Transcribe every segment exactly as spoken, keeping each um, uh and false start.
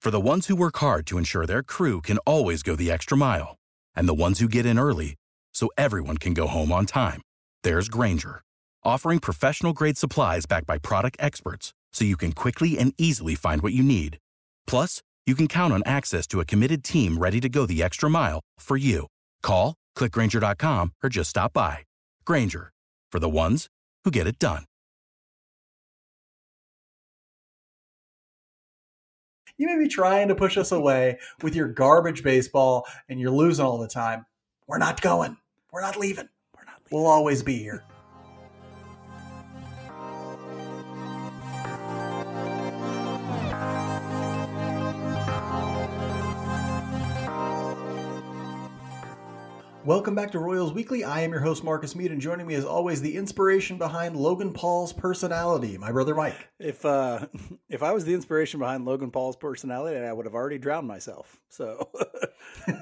For the ones who work hard to ensure their crew can always go the extra mile, and the ones who get in early so everyone can go home on time, there's Grainger, offering professional-grade supplies backed by product experts so you can quickly and easily find what you need. Plus, you can count on access to a committed team ready to go the extra mile for you. Call, click Grainger dot com, or just stop by. Grainger, for the ones who get it done. You may be trying to push us away with your garbage baseball, and you're losing all the time. We're not going. We're not leaving. We're not leaving. We'll always be here. Welcome back to Royals Weekly. I am your host, Marcus Mead, and joining me as always, the inspiration behind Logan Paul's personality, my brother Mike. If uh, if I was the inspiration behind Logan Paul's personality, I would have already drowned myself. So um,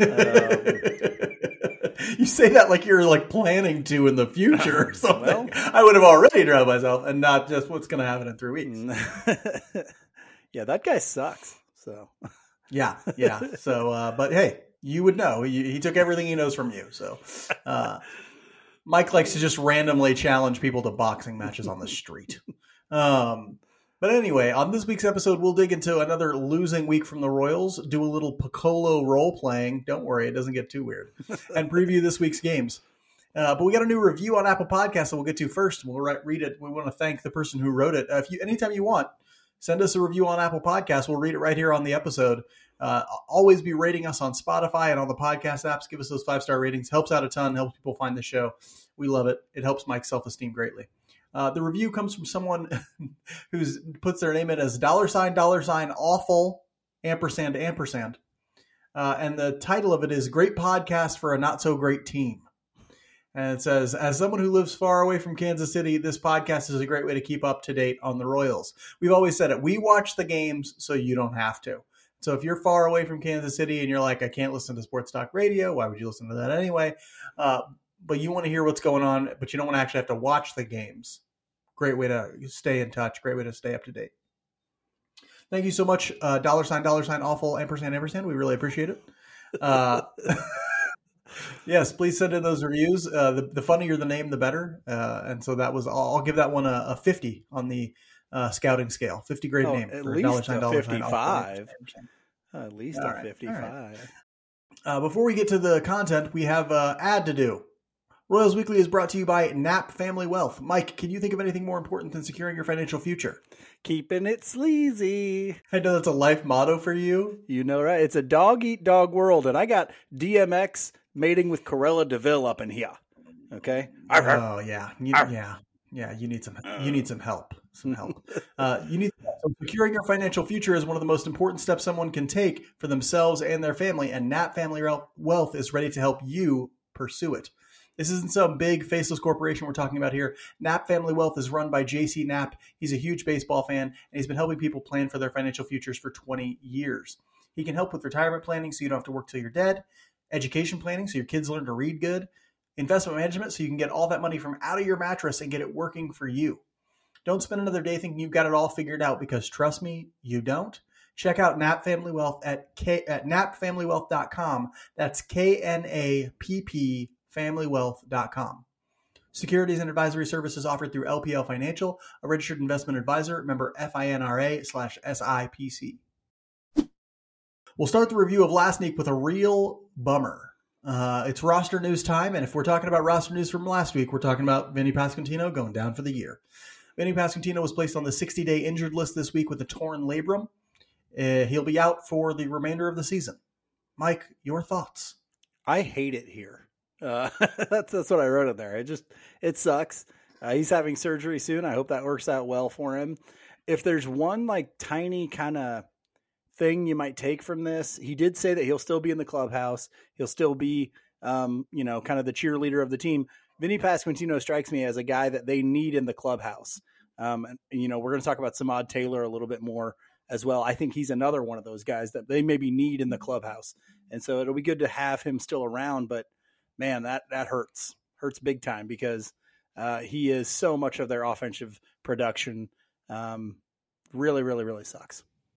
you say that like you're like planning to in the future or something. Well, I would have already drowned myself, and not just what's going to happen in three weeks. Yeah, that guy sucks. So yeah, yeah. So, uh, but hey. You would know. He, he took everything he knows from you. So uh, Mike likes to just randomly challenge people to boxing matches on the street. Um, but anyway, on this week's episode, we'll dig into another losing week from the Royals, do a little Piccolo role playing. Don't worry, it doesn't get too weird. And preview this week's games. Uh, but we got a new review on Apple Podcasts that we'll get to first. We'll write, read it. We want to thank the person who wrote it. Uh, if you, anytime you want, send us a review on Apple Podcasts. We'll read it right here on the episode. Uh, always be rating us on Spotify and all the podcast apps. Give us those five-star ratings. Helps out a ton. Helps people find the show. We love it. It helps Mike's self-esteem greatly. Uh, the review comes from someone who puts their name in as dollar sign, dollar sign, awful, ampersand, ampersand. Uh, and the title of it is Great Podcast for a Not-So-Great Team. And it says, as someone who lives far away from Kansas City, this podcast is a great way to keep up to date on the Royals. We've always said it. We watch the games so you don't have to. So if you're far away from Kansas City and you're like, I can't listen to sports talk radio, why would you listen to that anyway? Uh, but you want to hear what's going on, but you don't want to actually have to watch the games. Great way to stay in touch. Great way to stay up to date. Thank you so much. Uh, dollar sign, dollar sign, awful, ampersand, ampersand. We really appreciate it. Uh, yes, please send in those reviews. Uh, the, the funnier the name, the better. Uh, and so that was, I'll, I'll give that one a, a fifty on the Uh, scouting scale, fifty grade oh, name. At for least dollar sign, a dollar fifty-five. Sign, uh, at least all a right, fifty-five. Right. Uh, before we get to the content, we have an uh, ad to do. Royals Weekly is brought to you by Knapp Family Wealth. Mike, can you think of anything more important than securing your financial future? Keeping it sleazy. I know that's a life motto for you. You know, right? It's a dog-eat-dog world, and I got D M X mating with Corella DeVille up in here. Okay? Oh, yeah. You, yeah. Yeah, you need some you need some help. Some help. Uh, you need so securing your financial future is one of the most important steps someone can take for themselves and their family, and Knapp Family Wealth is ready to help you pursue it. This isn't some big faceless corporation we're talking about here. Knapp Family Wealth is run by J C Knapp. He's a huge baseball fan, and he's been helping people plan for their financial futures for twenty years. He can help with retirement planning so you don't have to work till you're dead, education planning so your kids learn to read good, investment management so you can get all that money from out of your mattress and get it working for you. Don't spend another day thinking you've got it all figured out, because trust me, you don't. Check out Knapp Family Wealth at K, at knapp family wealth dot com. That's K N A P P family wealth dot com. Securities and advisory services offered through L P L Financial, a registered investment advisor, member FINRA slash S I P C. We'll start the review of last week with a real bummer. Uh, it's roster news time, and if we're talking about roster news from last week, we're talking about Vinny Pasquantino going down for the year. Vinny Pasquantino was placed on the sixty-day injured list this week with a torn labrum. Uh, he'll be out for the remainder of the season. Mike, your thoughts? I hate it here. Uh, that's that's what I wrote in there. It just it sucks. Uh, he's having surgery soon. I hope that works out well for him. If there's one like tiny kind of thing you might take from this, he did say that he'll still be in the clubhouse. He'll still be, um, you know, kind of the cheerleader of the team. Vinny Pasquantino strikes me as a guy that they need in the clubhouse. Um, and, you know, we're going to talk about Samad Taylor a little bit more as well. I think he's another one of those guys that they maybe need in the clubhouse. And so it'll be good to have him still around, but man, that, that hurts, hurts big time, because uh, he is so much of their offensive production. Um, really, really, really sucks.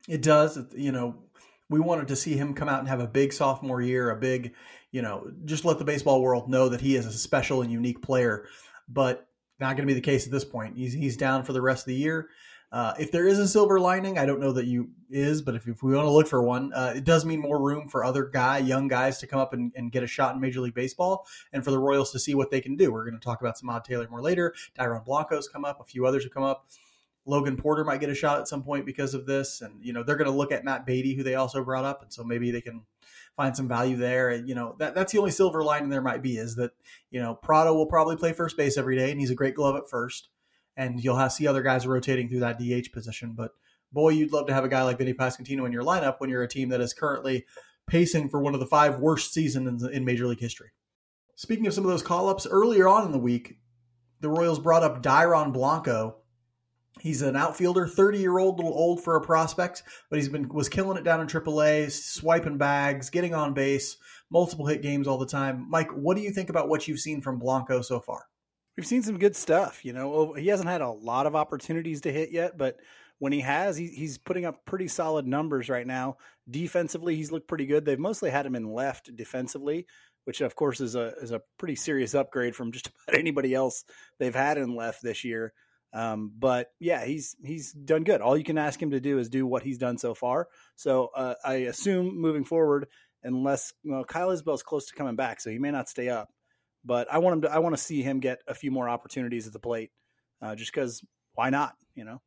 It does. You know, we wanted to see him come out and have a big sophomore year, a big, you know, just let the baseball world know that he is a special and unique player. But not going to be the case at this point. He's he's down for the rest of the year. Uh, if there is a silver lining, I don't know that you is, but if, if we want to look for one, uh, it does mean more room for other guy, young guys to come up and, and get a shot in Major League Baseball, and for the Royals to see what they can do. We're going to talk about Samad Taylor more later. Dairon Blanco's come up. A few others have come up. Logan Porter might get a shot at some point because of this. And, you know, they're going to look at Matt Beatty, who they also brought up. And so maybe they can find some value there. And, you know, that, that's the only silver lining there might be is that, you know, Prado will probably play first base every day, and he's a great glove at first. And you'll have see other guys rotating through that D H position. But boy, you'd love to have a guy like Vinny Pasquantino in your lineup when you're a team that is currently pacing for one of the five worst seasons in, in Major League history. Speaking of some of those call-ups, earlier on in the week, the Royals brought up Dairon Blanco. He's an outfielder, thirty-year-old, little old for a prospect, but he's been was killing it down in triple A, swiping bags, getting on base, multiple hit games all the time. Mike, what do you think about what you've seen from Blanco so far? We've seen some good stuff. You know, he hasn't had a lot of opportunities to hit yet, but when he has, he, he's putting up pretty solid numbers right now. Defensively, he's looked pretty good. They've mostly had him in left defensively, which of course is a is a pretty serious upgrade from just about anybody else they've had in left this year. Um, but yeah, he's he's done good. All you can ask him to do is do what he's done so far. So uh, I assume moving forward, unless you know, Kyle Isbell's close to coming back, so he may not stay up. But I want him to. I want to see him get a few more opportunities at the plate, uh, just because. Why not? You know.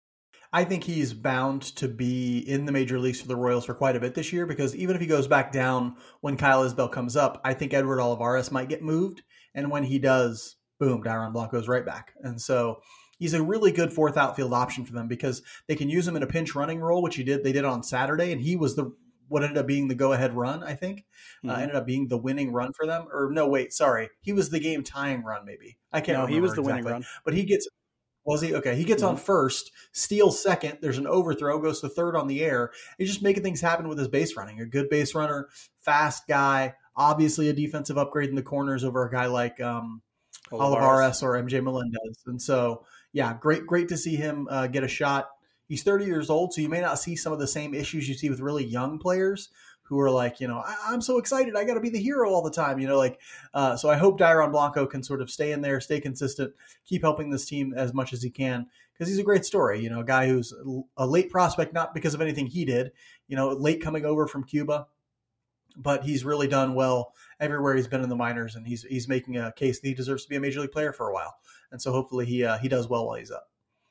I think he's bound to be in the major leagues for the Royals for quite a bit this year, because even if he goes back down when Kyle Isbell comes up, I think Edward Olivares might get moved, and when he does, boom, Dairon Blanco's right back, and so he's a really good fourth outfield option for them because they can use him in a pinch running role, which he did. They did on Saturday, and he was the. What ended up being the go-ahead run, I think, mm-hmm. uh, ended up being the winning run for them. Or no, wait, sorry, he was the game-tying run. Maybe I can't. No, remember he was the exactly. winning run. But he gets was he okay? He gets mm-hmm. on first, steals second. There's an overthrow, goes to third on the air. He's just making things happen with his base running. A good base runner, fast guy. Obviously, a defensive upgrade in the corners over a guy like um, Olivares. Olivares or M J Melendez. And so, yeah, great, great to see him uh, get a shot. He's thirty years old, so you may not see some of the same issues you see with really young players who are like, you know, I, I'm so excited. I got to be the hero all the time, you know, like, uh, so I hope Dairon Blanco can sort of stay in there, stay consistent, keep helping this team as much as he can, because he's a great story, you know, a guy who's a late prospect, not because of anything he did, you know, late coming over from Cuba, but he's really done well everywhere he's been in the minors, and he's, he's making a case that he deserves to be a major league player for a while. And so hopefully he, uh, he does well while he's up.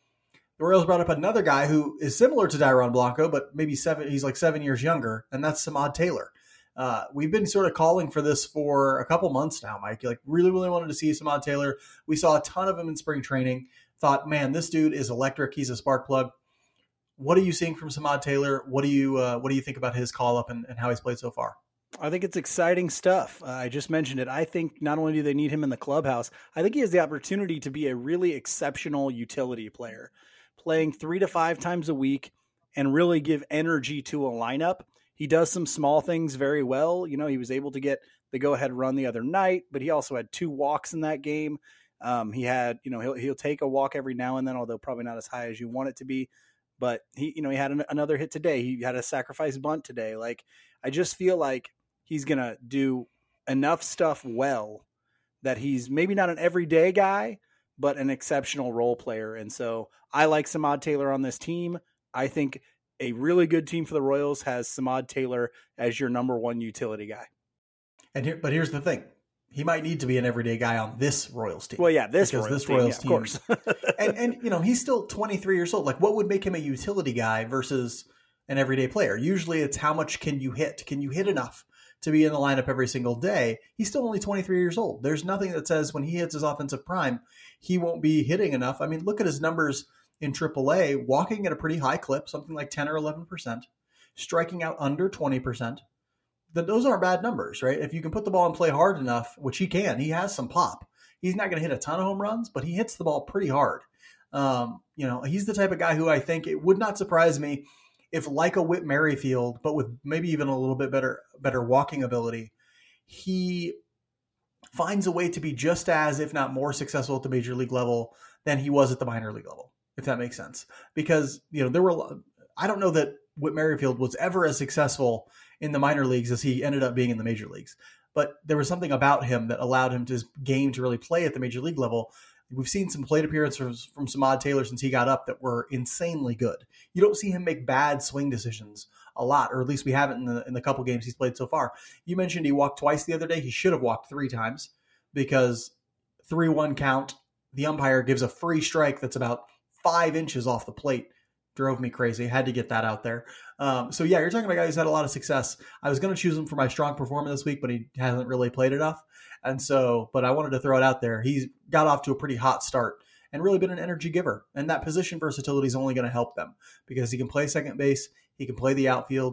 The Royals brought up another guy who is similar to Dairon Blanco, but maybe seven, he's like seven years younger, and that's Samad Taylor. Uh, we've been sort of calling for this for a couple months now, Mike. Like, really, really wanted to see Samad Taylor. We saw a ton of him in spring training. Thought, man, this dude is electric. He's a spark plug. What are you seeing from Samad Taylor? What do you uh, what do you think about his call up and, and how he's played so far? I think it's exciting stuff. Uh, I just mentioned it. I think not only do they need him in the clubhouse, I think he has the opportunity to be a really exceptional utility player, playing three to five times a week and really give energy to a lineup. He does some small things very well. You know, he was able to get the go-ahead run the other night, but he also had two walks in that game. Um, he had, you know, he'll he'll take a walk every now and then, although probably not as high as you want it to be. But he, you know, he had an, another hit today. He had a sacrifice bunt today. Like, I just feel like he's gonna do enough stuff well that he's maybe not an everyday guy, but an exceptional role player. And so I like Samad Taylor on this team. I think a really good team for the Royals has Samad Taylor as your number one utility guy. And here, but here's the thing. He might need to be an everyday guy on this Royals team. Well, yeah, this because Royals this team, Royals yeah, team, of course. and, and, you know, he's still twenty-three years old. Like, what would make him a utility guy versus an everyday player? Usually it's how much can you hit? Can you hit enough to be in the lineup every single day? He's still only twenty-three years old. There's nothing that says when he hits his offensive prime, he won't be hitting enough. I mean, look at his numbers in triple A, walking at a pretty high clip, something like ten or eleven percent, striking out under twenty percent. That those aren't bad numbers, right? If you can put the ball and play hard enough, which he can, he has some pop. He's not going to hit a ton of home runs, but he hits the ball pretty hard. Um, you know, he's the type of guy who I think it would not surprise me if, like a Whit Merrifield, but with maybe even a little bit better better walking ability, he finds a way to be just as, if not more successful at the major league level than he was at the minor league level, if that makes sense. Because, you know, there were, I don't know that Whit Merrifield was ever as successful in the minor leagues as he ended up being in the major leagues. But there was something about him that allowed him to his game to really play at the major league level. We've seen some plate appearances from Samad Taylor since he got up that were insanely good. You don't see him make bad swing decisions a lot, or at least we haven't in the, in the couple games he's played so far. You mentioned he walked twice the other day. He should have walked three times because three one count, the umpire gives a free strike that's about five inches off the plate. Drove me crazy. Had to get that out there. Um, so, yeah, you're talking about a guy who's had a lot of success. I was going to choose him for my strong performer this week, but he hasn't really played enough. And so, but I wanted to throw it out there. He's got off to a pretty hot start and really been an energy giver. And that position versatility is only going to help them because he can play second base. He can play the outfield.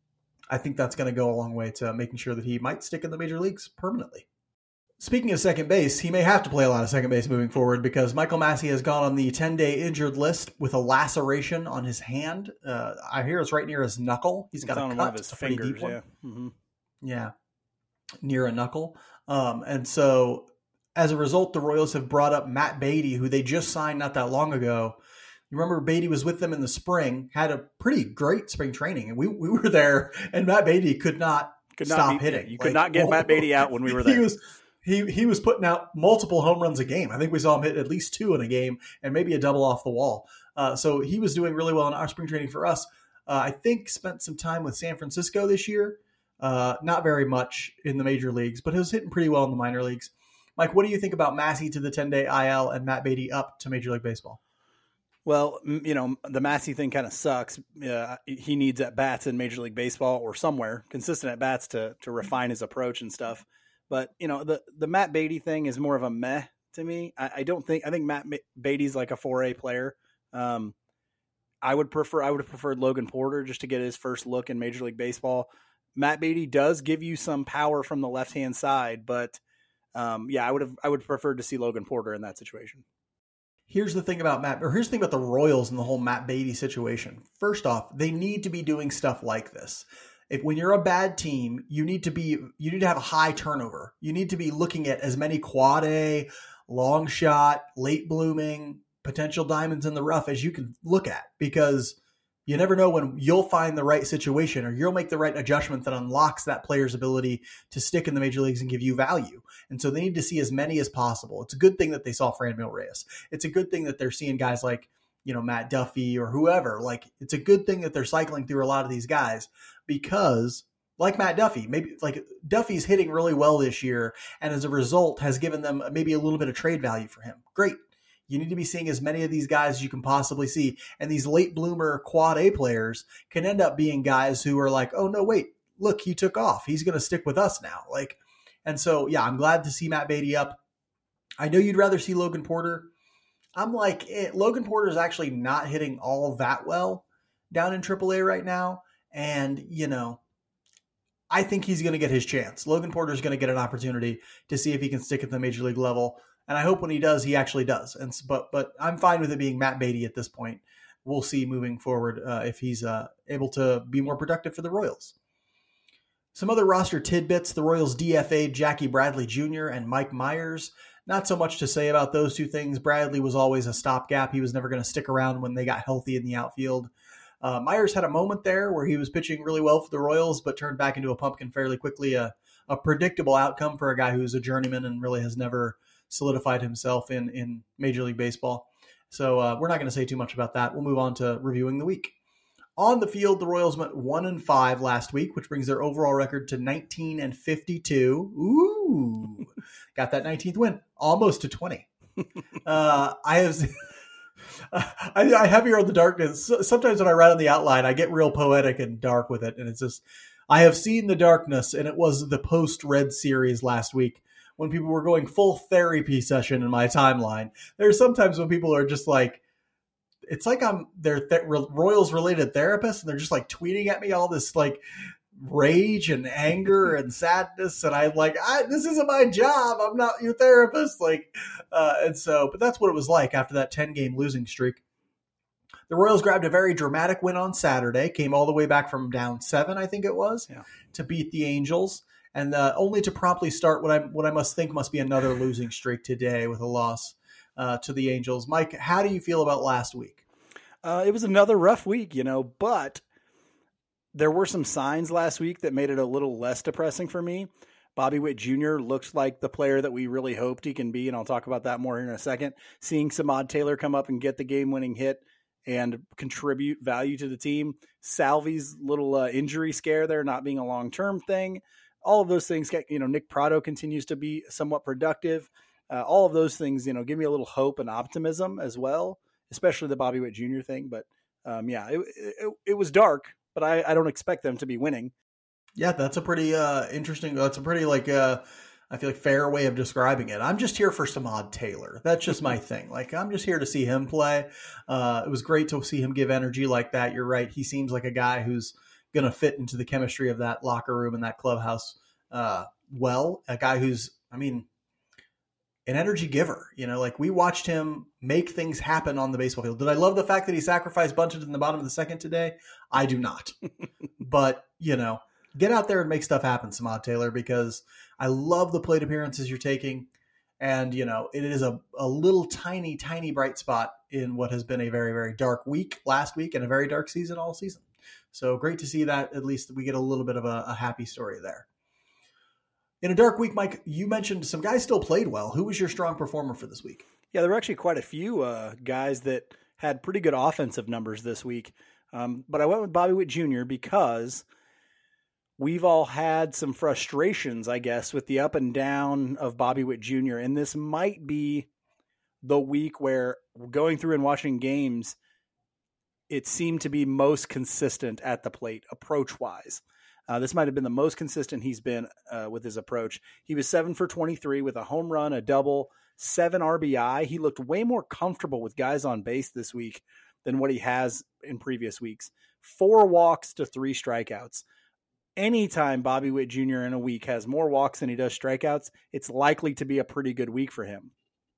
I think that's going to go a long way to making sure that he might stick in the major leagues permanently. Speaking of second base, he may have to play a lot of second base moving forward because Michael Massey has gone on the ten-day injured list with a laceration on his hand. Uh, I hear it's right near his knuckle. He's got it's a on cut, one of his a pretty fingers, deep one. yeah. Mm-hmm. Yeah, near a knuckle. Um, and so as a result, the Royals have brought up Matt Beaty, who they just signed not that long ago. You remember Beaty was with them in the spring, had a pretty great spring training. And we, we were there, and Matt Beaty could not, could not stop be, hitting. You like, could not get well, Matt Beaty out when we were there. He was, he, he was putting out multiple home runs a game. I think we saw him hit at least two in a game and maybe a double off the wall. Uh, so he was doing really well in our spring training for us. Uh, I think spent some time with San Francisco this year. Uh, not very much in the major leagues, but he was hitting pretty well in the minor leagues. Mike, what do you think about Massey to the ten-day I L and Matt Beaty up to Major League Baseball? Well, you know, the Massey thing kind of sucks. Uh, he needs at-bats in Major League Baseball or somewhere, consistent at-bats to to refine his approach and stuff. But, you know, the, the Matt Beaty thing is more of a meh to me. I, I don't think – I think Matt Beaty's like a four A player. Um, I would prefer – I would have preferred Logan Porter just to get his first look in Major League Baseball. Matt Beaty does give you some power from the left-hand side, but um, yeah, I would have I would prefer to see Logan Porter in that situation. Here's the thing about Matt, or here's the thing about the Royals and the whole Matt Beaty situation. First off, they need to be doing stuff like this. If when you're a bad team, you need to be you need to have a high turnover. You need to be looking at as many quad A, long shot, late blooming, potential diamonds in the rough as you can look at, because you never know when you'll find the right situation or you'll make the right adjustment that unlocks that player's ability to stick in the major leagues and give you value. And so they need to see as many as possible. It's a good thing that they saw Franmil Reyes. It's a good thing that they're seeing guys like, you know, Matt Duffy or whoever. Like, it's a good thing that they're cycling through a lot of these guys because, like Matt Duffy, maybe like Duffy's hitting really well this year, and as a result has given them maybe a little bit of trade value for him. Great. You need to be seeing as many of these guys as you can possibly see. And these late bloomer quad A players can end up being guys who are like, oh, no, wait, look, he took off. He's going to stick with us now. Like, and so, yeah, I'm glad to see Matt Beaty up. I know you'd rather see Logan Porter. I'm like, eh, Logan Porter is actually not hitting all that well down in triple A right now. And, you know, I think he's going to get his chance. Logan Porter is going to get an opportunity to see if he can stick at the major league level. And I hope when he does, he actually does. And but but I'm fine with it being Matt Beaty at this point. We'll see moving forward uh, if he's uh, able to be more productive for the Royals. Some other roster tidbits: the Royals D F A'd Jackie Bradley Junior and Mike Myers. Not so much to say about those two things. Bradley was always a stopgap. He was never going to stick around when they got healthy in the outfield. Uh, Myers had a moment there where he was pitching really well for the Royals, but turned back into a pumpkin fairly quickly. A, a predictable outcome for a guy who's a journeyman and really has never solidified himself in, in Major League Baseball. So uh, we're not going to say too much about that. We'll move on to reviewing the week. On the field, the Royals went one and five last week, which brings their overall record to nineteen and fifty-two. Ooh, got that nineteenth win, almost to twenty. Uh, I have, I, I have here on the darkness. Sometimes when I write on the outline, I get real poetic and dark with it, and it's just, I have seen the darkness, and it was the post-Red series last week, when people were going full therapy session in my timeline. There's sometimes when people are just like, it's like I'm their th- Royals related therapist, and they're just like tweeting at me all this like rage and anger and sadness. And I'm like, I, this isn't my job. I'm not your therapist. Like, uh, and so, but that's what it was like after that ten game losing streak. The Royals grabbed a very dramatic win on Saturday, came all the way back from down seven, I think it was, yeah. to beat the Angels. And uh, only to promptly start what I what I must think must be another losing streak today with a loss uh, to the Angels. Mike, how do you feel about last week? Uh, it was another rough week, you know, but there were some signs last week that made it a little less depressing for me. Bobby Witt Junior looks like the player that we really hoped he can be, and I'll talk about that more in a second. Seeing Samad Taylor come up and get the game-winning hit and contribute value to the team. Salvi's little uh, injury scare there not being a long-term thing. All of those things, get, you know, Nick Prado continues to be somewhat productive. Uh, all of those things, you know, give me a little hope and optimism as well, especially the Bobby Witt Junior thing. But um, yeah, it, it, it was dark, but I, I don't expect them to be winning. Yeah, that's a pretty uh, interesting, that's a pretty like, uh, I feel like fair way of describing it. I'm just here for Samad Taylor. That's just my thing. Like, I'm just here to see him play. Uh, it was great to see him give energy like that. You're right. He seems like a guy who's going to fit into the chemistry of that locker room and that clubhouse uh, well. A guy who's, I mean, an energy giver. You know, like we watched him make things happen on the baseball field. Did I love the fact that he sacrificed bunted in the bottom of the second today? I do not. But, you know, get out there and make stuff happen, Samad Taylor, because I love the plate appearances you're taking. And, you know, it is a, a little tiny, tiny bright spot in what has been a very, very dark week last week and a very dark season all season. So great to see that. At least we get a little bit of a, a happy story there. In a dark week, Mike, you mentioned some guys still played well. Who was your strong performer for this week? Yeah, there were actually quite a few uh, guys that had pretty good offensive numbers this week. Um, but I went with Bobby Witt Junior because we've all had some frustrations, I guess, with the up and down of Bobby Witt Junior And this might be the week where going through and watching games, it seemed to be most consistent at the plate approach-wise. Uh, this might have been the most consistent he's been uh, with his approach. He was seven for twenty-three with a home run, a double, seven R B I. He looked way more comfortable with guys on base this week than what he has in previous weeks. Four walks to three strikeouts. Anytime Bobby Witt Junior in a week has more walks than he does strikeouts, it's likely to be a pretty good week for him.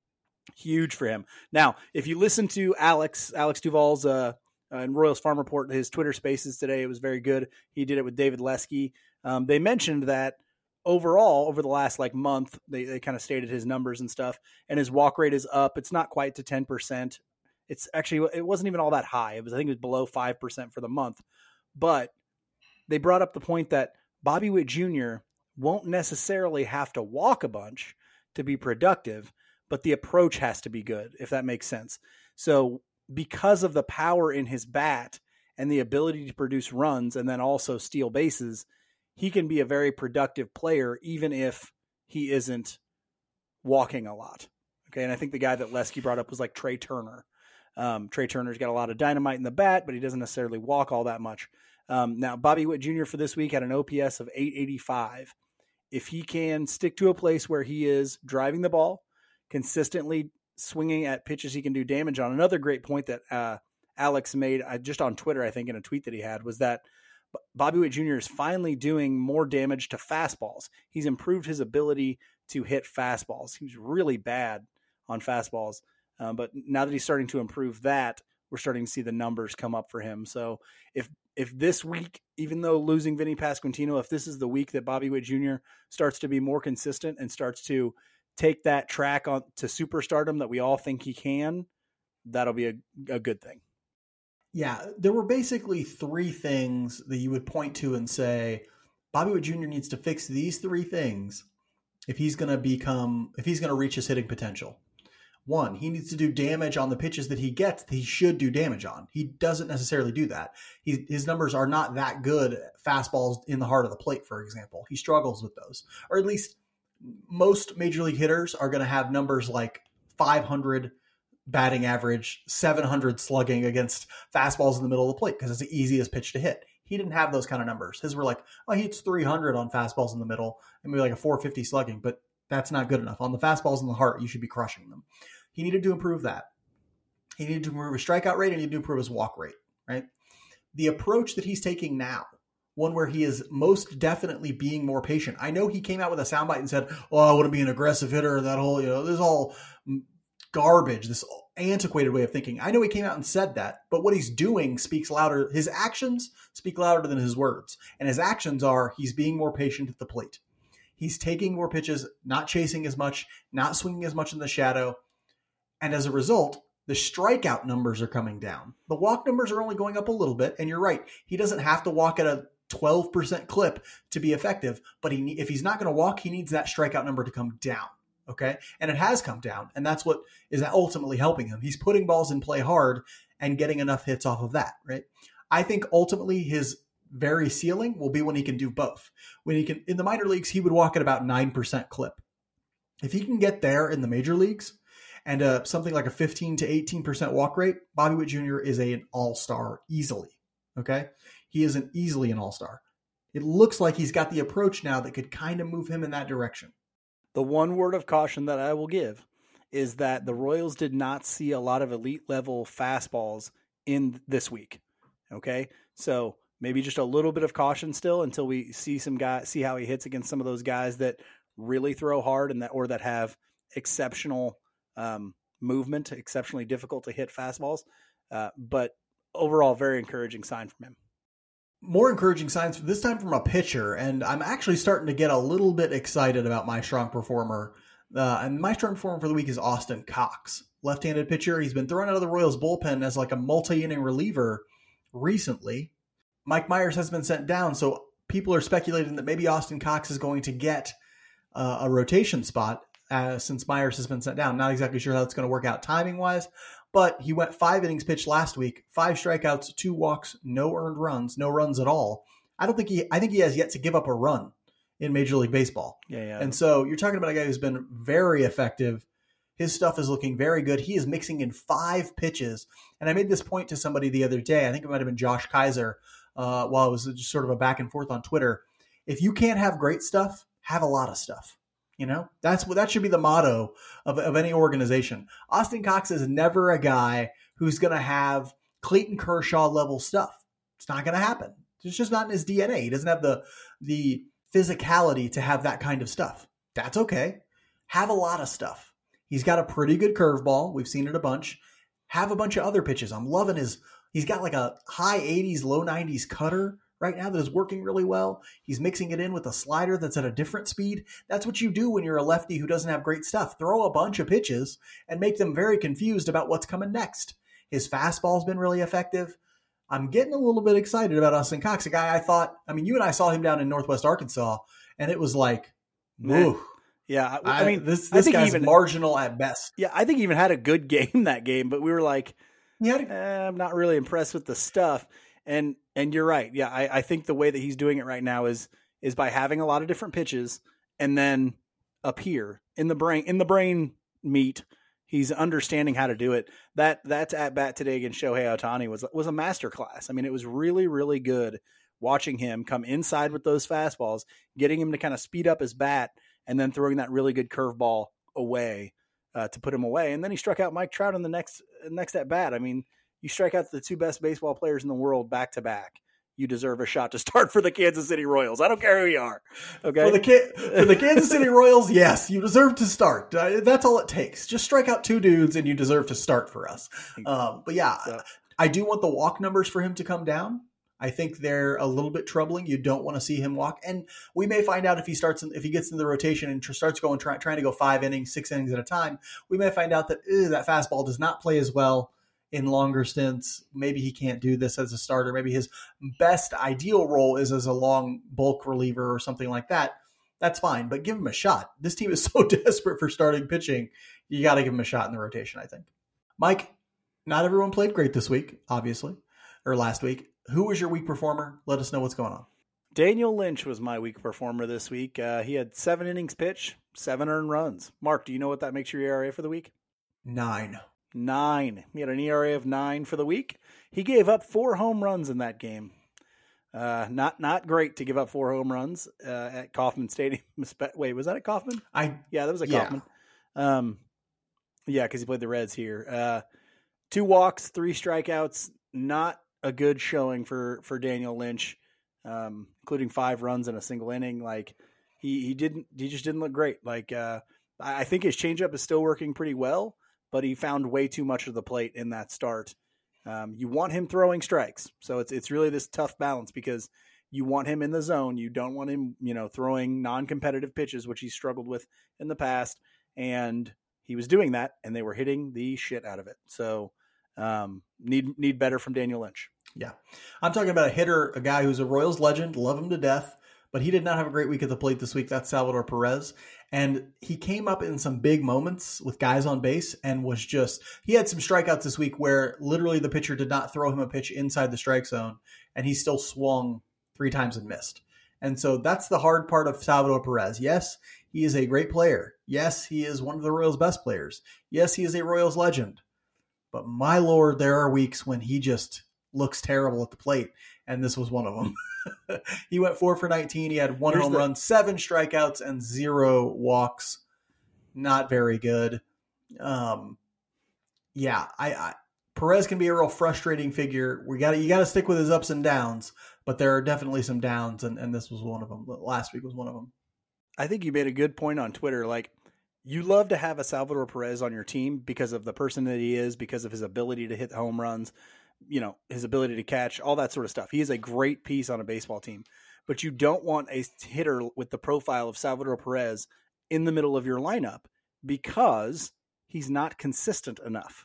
Huge for him. Now, if you listen to Alex, Alex Duvall's uh, uh, in Royals Farm Report, his Twitter Spaces today, it was very good. He did it with David Lesky. Um, they mentioned that overall, over the last like month, they, they kind of stated his numbers and stuff, and his walk rate is up. It's not quite to ten percent. It's actually, it wasn't even all that high. It was, I think it was below five percent for the month, but they brought up the point that Bobby Witt Junior won't necessarily have to walk a bunch to be productive, but the approach has to be good, if that makes sense. So because of the power in his bat and the ability to produce runs and then also steal bases, he can be a very productive player, even if he isn't walking a lot. Okay. And I think the guy that Lesky brought up was like Trey Turner. Um, Trey Turner's got a lot of dynamite in the bat, but he doesn't necessarily walk all that much. Um, now, Bobby Witt Junior for this week had an O P S of eight eighty-five. If he can stick to a place where he is driving the ball, consistently swinging at pitches he can do damage on. Another great point that uh, Alex made uh, just on Twitter, I think in a tweet that he had, was that Bobby Witt Junior is finally doing more damage to fastballs. He's improved his ability to hit fastballs. He was really bad on fastballs. Um, but now that he's starting to improve that, we're starting to see the numbers come up for him. So if if this week, even though losing Vinny Pasquantino, if this is the week that Bobby Witt Junior starts to be more consistent and starts to take that track on to superstardom that we all think he can, that'll be a, a good thing. Yeah, there were basically three things that you would point to and say, Bobby Witt Junior needs to fix these three things if he's going to become, if he's going to reach his hitting potential. One, he needs to do damage on the pitches that he gets that he should do damage on. He doesn't necessarily do that. He, his numbers are not that good. Fastballs in the heart of the plate, for example. He struggles with those. Or at least most major league hitters are going to have numbers like five hundred batting average, seven hundred slugging against fastballs in the middle of the plate because it's the easiest pitch to hit. He didn't have those kind of numbers. His were like, oh, he hits three hundred on fastballs in the middle and maybe like a four fifty slugging, but that's not good enough. On the fastballs in the heart, you should be crushing them. He needed to improve that. He needed to improve his strikeout rate and he needed to improve his walk rate, right? The approach that he's taking now, one where he is most definitely being more patient. I know he came out with a soundbite and said, oh, I want to be an aggressive hitter. That whole, you know, this is all garbage, this antiquated way of thinking. I know he came out and said that, but what he's doing speaks louder. His actions speak louder than his words. And his actions are he's being more patient at the plate. He's taking more pitches, not chasing as much, not swinging as much in the shadow. And as a result, The strikeout numbers are coming down. The walk numbers are only going up a little bit. And you're right. He doesn't have to walk at a twelve percent clip to be effective. But he, if he's not going to walk, he needs that strikeout number to come down. Okay. And it has come down. And that's what is ultimately helping him. He's putting balls in play hard and getting enough hits off of that. Right. I think ultimately his very ceiling will be when he can do both. When he can, in the minor leagues, he would walk at about nine percent clip. If he can get there in the major leagues, and uh, something like a fifteen to eighteen percent walk rate, Bobby Witt Junior is a, an all-star easily. Okay. He is an easily an all-star. It looks like he's got the approach now that could kind of move him in that direction. The one word of caution that I will give is that the Royals did not see a lot of elite level fastballs in this week. Okay. So maybe just a little bit of caution still until we see some guy, see how he hits against some of those guys that really throw hard and that, or that have exceptional um, movement, exceptionally difficult to hit fastballs. Uh, but overall, very encouraging sign from him. More encouraging signs this time from a pitcher. And I'm actually starting to get a little bit excited about my strong performer. Uh, and my strong performer for the week is Austin Cox, left-handed pitcher. He's been thrown out of the Royals bullpen as like a multi-inning reliever recently. Mike Myers has been sent down. So people are speculating that maybe Austin Cox is going to get uh, a rotation spot. Uh, since Myers has been sent down. Not exactly sure how that's going to work out timing-wise, but he went five innings pitched last week, five strikeouts, two walks, no earned runs, no runs at all. I don't think he, I think he has yet to give up a run in Major League Baseball. Yeah, yeah. And so you're talking about a guy who's been very effective. His stuff is looking very good. He is mixing in five pitches. And I made this point to somebody the other day. I think it might have been Josh Kaiser uh, while it was just sort of a back and forth on Twitter. If you can't have great stuff, have a lot of stuff. You know, that's what that should be the motto of, of any organization. Austin Cox is never a guy who's going to have Clayton Kershaw level stuff. It's not going to happen. It's just not in his D N A. He doesn't have the, the physicality to have that kind of stuff. That's okay. Have a lot of stuff. He's got a pretty good curveball. We've seen it a bunch. Have a bunch of other pitches. I'm loving his, he's got like a high eighties, low nineties cutter right now that is working really well. He's mixing it in with a slider that's at a different speed. That's what you do when you're a lefty who doesn't have great stuff. Throw a bunch of pitches and make them very confused about what's coming next. His fastball's been really effective. I'm getting a little bit excited about Austin Cox, a guy I thought, I mean, you and I saw him down in Northwest Arkansas, and it was like, woo. Yeah, I, I mean, this, this I think guy's even, marginal at best. Yeah, I think he even had a good game that game, but we were like, yeah, eh, I'm not really impressed with the stuff. And and you're right. Yeah, I, I think the way that he's doing it right now is is by having a lot of different pitches, and then up here in the brain in the brain meat, he's understanding how to do it. That that's at bat today against Shohei Ohtani was was a masterclass. I mean, it was really really good watching him come inside with those fastballs, getting him to kind of speed up his bat, and then throwing that really good curveball away uh, to put him away. And then he struck out Mike Trout in the next next at bat. I mean, you strike out the two best baseball players in the world back to back. You deserve a shot to start for the Kansas City Royals. I don't care who you are. Okay. For the, for the Kansas City Royals, yes, you deserve to start. Uh, that's all it takes. Just strike out two dudes and you deserve to start for us. Um, but yeah, so, I do want the walk numbers for him to come down. I think they're a little bit troubling. You don't want to see him walk. And we may find out if he starts, in, if he gets in the rotation and starts going, try, trying to go five innings, six innings at a time, we may find out that ew, that fastball does not play as well in longer stints. Maybe he can't do this as a starter. Maybe his best ideal role is as a long bulk reliever or something like that. That's fine, but give him a shot. This team is so desperate for starting pitching. You got to give him a shot in the rotation, I think. Mike, not everyone played great this week, obviously, or last week. Who was your week performer? Let us know what's going on. Daniel Lynch was my week performer this week. Uh, he had seven innings pitched, seven earned runs. Mark, do you know what that makes your E R A for the week? Nine. Nine. He had an E R A of nine for the week. He gave up four home runs in that game. Uh, not not great to give up four home runs uh, at Kauffman Stadium. Wait, was that at Kauffman? I yeah, that was at yeah. Kauffman. Um, yeah, because he played the Reds here. Uh, two walks, three strikeouts. Not a good showing for for Daniel Lynch, um, including five runs in a single inning. Like he he didn't he just didn't look great. Like uh, I think his changeup is still working pretty well, but he found way too much of the plate in that start. Um, you want him throwing strikes. So it's it's really this tough balance because you want him in the zone. You don't want him, you know, throwing non-competitive pitches, which he's struggled with in the past. And he was doing that, and they were hitting the shit out of it. So um, need need better from Daniel Lynch. Yeah. I'm talking about a hitter, a guy who's a Royals legend, love him to death, but he did not have a great week at the plate this week. That's Salvador Perez. And he came up in some big moments with guys on base and was just, he had some strikeouts this week where literally the pitcher did not throw him a pitch inside the strike zone, and he still swung three times and missed. And so that's the hard part of Salvador Perez. Yes, he is a great player. Yes, he is one of the Royals' best players. Yes, he is a Royals legend. But my Lord, there are weeks when he just looks terrible at the plate, and this was one of them. He went four for nineteen. He had one Here's home the- run, seven strikeouts, and zero walks. Not very good. Um, yeah, I, I Perez can be a real frustrating figure. We got you got to stick with his ups and downs, but there are definitely some downs, and, and this was one of them. Last week was one of them. I think you made a good point on Twitter. Like, you love to have a Salvador Perez on your team because of the person that he is, because of his ability to hit home runs, you know, his ability to catch, all that sort of stuff. He is a great piece on a baseball team, but you don't want a hitter with the profile of Salvador Perez in the middle of your lineup because he's not consistent enough.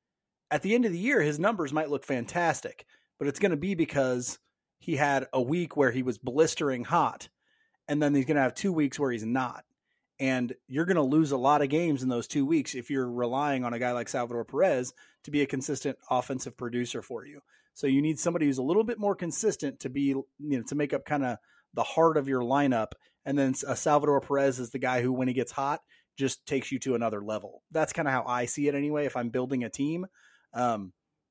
At the end of the year, his numbers might look fantastic, but it's going to be because he had a week where he was blistering hot, and then he's going to have two weeks where he's not. And you're going to lose a lot of games in those two weeks if you're relying on a guy like Salvador Perez to be a consistent offensive producer for you. So you need somebody who's a little bit more consistent to be, you know, to make up kind of the heart of your lineup. And then a Salvador Perez is the guy who, when he gets hot, just takes you to another level. That's kind of how I see it anyway. If I'm building a team, um,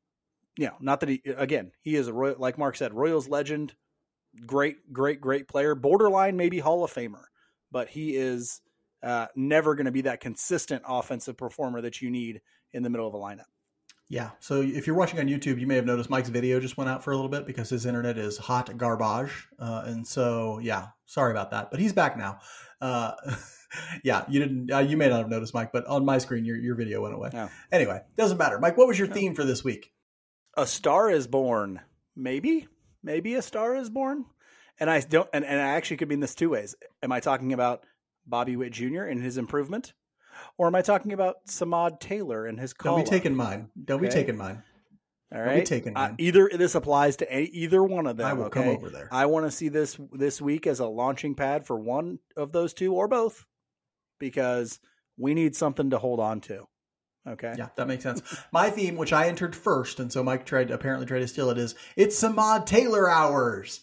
you know, not that he, again, he is a Royal, like Mark said, Royals legend, great, great, great player, borderline, maybe Hall of Famer, but he is uh, never going to be that consistent offensive performer that you need in the middle of a lineup. Yeah. So if you're watching on YouTube, you may have noticed Mike's video just went out for a little bit because his internet is hot garbage. Uh, and so, yeah, sorry about that, but he's back now. Uh, yeah, you didn't, uh, you may not have noticed, Mike, but on my screen, your, your video went away. Oh. Anyway, doesn't matter. Mike, what was your theme for this week? A Star is Born. Maybe, maybe A Star is Born. And I don't, and, and I actually could mean this two ways. Am I talking about Bobby Witt Junior and his improvement? Or am I talking about Samad Taylor and his call? Don't be taking mine. Don't Okay. be taking mine. All Don't right. be taking Uh, mine. either this applies to any, either one of them. I will okay? come over there. I want to see this this week as a launching pad for one of those two or both, because we need something to hold on to. Okay. Yeah, that makes sense. My theme, which I entered first, and so Mike tried apparently tried to steal it, is it's Samad Taylor hours.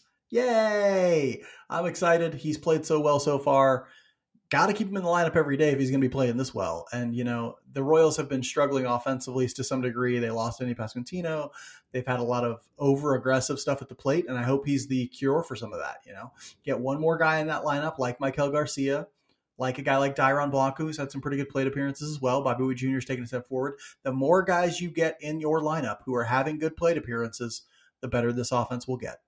Yay! I'm excited. He's played so well so far. Got to keep him in the lineup every day if he's going to be playing this well. And, you know, the Royals have been struggling offensively to some degree. They lost Andy Pasquantino. They've had a lot of over-aggressive stuff at the plate, and I hope he's the cure for some of that, you know. Get one more guy in that lineup like Michael Garcia, like a guy like Dairon Blanco, who's had some pretty good plate appearances as well. Bobby Witt Junior is taking a step forward. The more guys you get in your lineup who are having good plate appearances, the better this offense will get.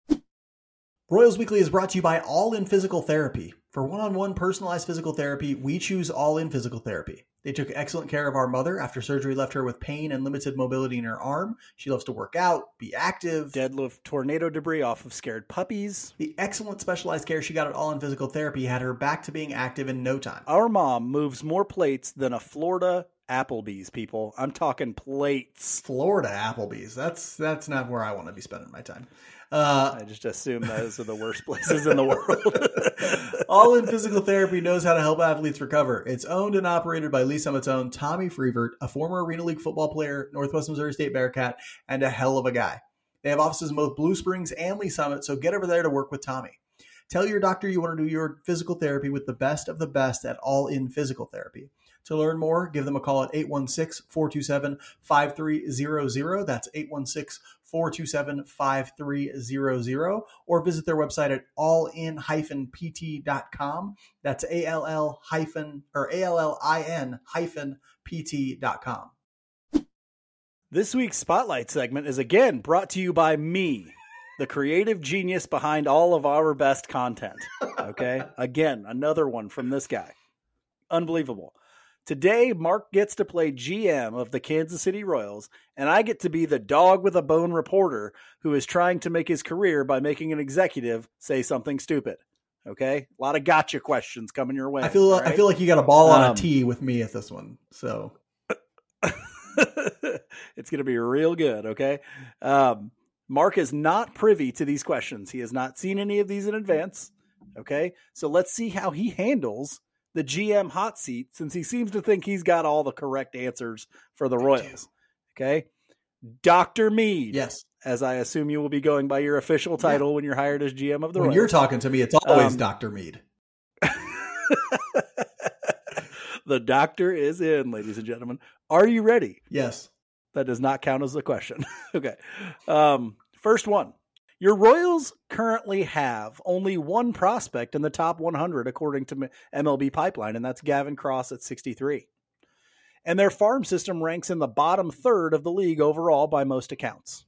Royals Weekly is brought to you by All In Physical Therapy. For one-on-one personalized physical therapy, we choose All In Physical Therapy. They took excellent care of our mother after surgery left her with pain and limited mobility in her arm. She loves to work out, be active. Deadlift tornado debris off of scared puppies. The excellent specialized care she got at All In Physical Therapy had her back to being active in no time. Our mom moves more plates than a Florida Applebee's, people. I'm talking plates. Florida Applebee's. That's that's not where I want to be spending my time. Uh, I just assume those are the worst places in the world. All In Physical Therapy knows how to help athletes recover. It's owned and operated by Lee Summit's own Tommy Freevert, a former Arena League football player, Northwest Missouri State Bearcat, and a hell of a guy. They have offices in both Blue Springs and Lee Summit, so get over there to work with Tommy. Tell your doctor you want to do your physical therapy with the best of the best at All In Physical Therapy. To learn more, give them a call at eight one six, four two seven, five three zero zero. That's eight one six, four two seven, five three zero zero. Or visit their website at all in dash p t dot com. That's A L L hyphen or A L L I N hyphen P T dot com. This week's Spotlight segment is again brought to you by me, the creative genius behind all of our best content. Okay? Again, another one from this guy. Unbelievable. Today, Mark gets to play G M of the Kansas City Royals, and I get to be the dog with a bone reporter who is trying to make his career by making an executive say something stupid. Okay, a lot of gotcha questions coming your way. I feel right? I feel like you got a ball on Um, a tee with me at this one. So it's going to be real good. Okay. Um, Mark is not privy to these questions. He has not seen any of these in advance. Okay. So let's see how he handles the G M hot seat, since he seems to think he's got all the correct answers for the Royals. Okay. Doctor Mead. Yes. As I assume you will be going by your official title yeah. when you're hired as G M of the when Royals. When you're talking to me, it's always um, Doctor Mead. The doctor is in, ladies and gentlemen. Are you ready? Yes. That does not count as a question. Okay. Um, first one. Your Royals currently have only one prospect in the top one hundred, according to M L B Pipeline, and that's Gavin Cross at sixty-three. And their farm system ranks in the bottom third of the league overall by most accounts.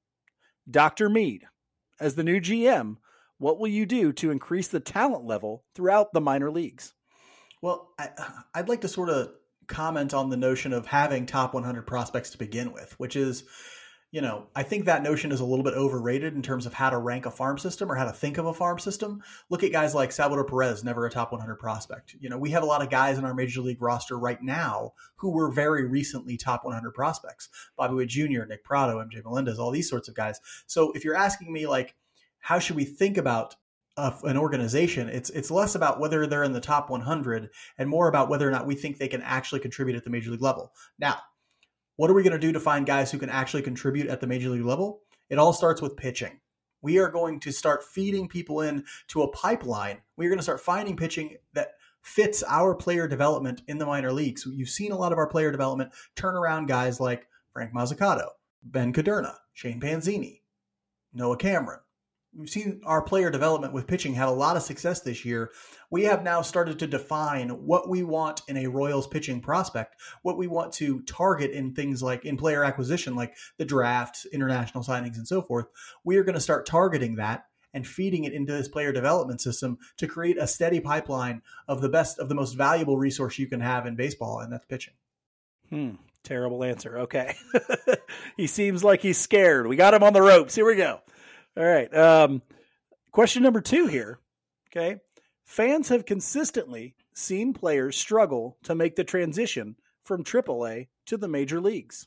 Doctor Mead, as the new G M, what will you do to increase the talent level throughout the minor leagues? Well, I, I'd like to sort of comment on the notion of having top one hundred prospects to begin with, which is, you know, I think that notion is a little bit overrated in terms of how to rank a farm system or how to think of a farm system. Look at guys like Salvador Perez, never a top one hundred prospect. You know, we have a lot of guys in our major league roster right now who were very recently top one hundred prospects. Bobby Witt Junior, Nick Prado, M J Melendez, all these sorts of guys. So if you're asking me, like, how should we think about Uh, an organization, it's it's less about whether they're in the top one hundred and more about whether or not we think they can actually contribute at the major league level. Now, what are we going to do to find guys who can actually contribute at the major league level? It all starts with pitching. We are going to start feeding people in to a pipeline. We're going to start finding pitching that fits our player development in the minor leagues. You've seen a lot of our player development turn around guys like Frank Mazzucato, Ben Caderna, Shane Panzini, Noah Cameron. We've seen our player development with pitching have a lot of success this year. We have now started to define what we want in a Royals pitching prospect, what we want to target in things like in player acquisition, like the draft, international signings, and so forth. We are going to start targeting that and feeding it into this player development system to create a steady pipeline of the best, of the most valuable resource you can have in baseball, and that's pitching. Hmm. Terrible answer. Okay. He seems like he's scared. We got him on the ropes. Here we go. All right. Um, question number two here. Okay. Fans have consistently seen players struggle to make the transition from triple A to the major leagues.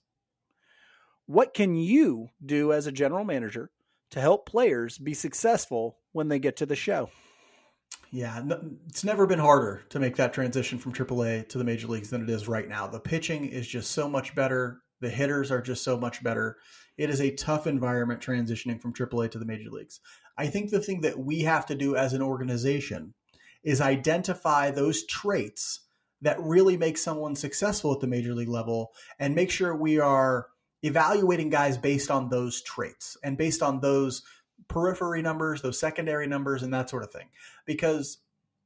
What can you do as a general manager to help players be successful when they get to the show? Yeah, it's never been harder to make that transition from triple A to the major leagues than it is right now. The pitching is just so much better. The hitters are just so much better. It is a tough environment transitioning from triple A to the major leagues. I think the thing that we have to do as an organization is identify those traits that really make someone successful at the major league level and make sure we are evaluating guys based on those traits and based on those periphery numbers, those secondary numbers, and that sort of thing. Because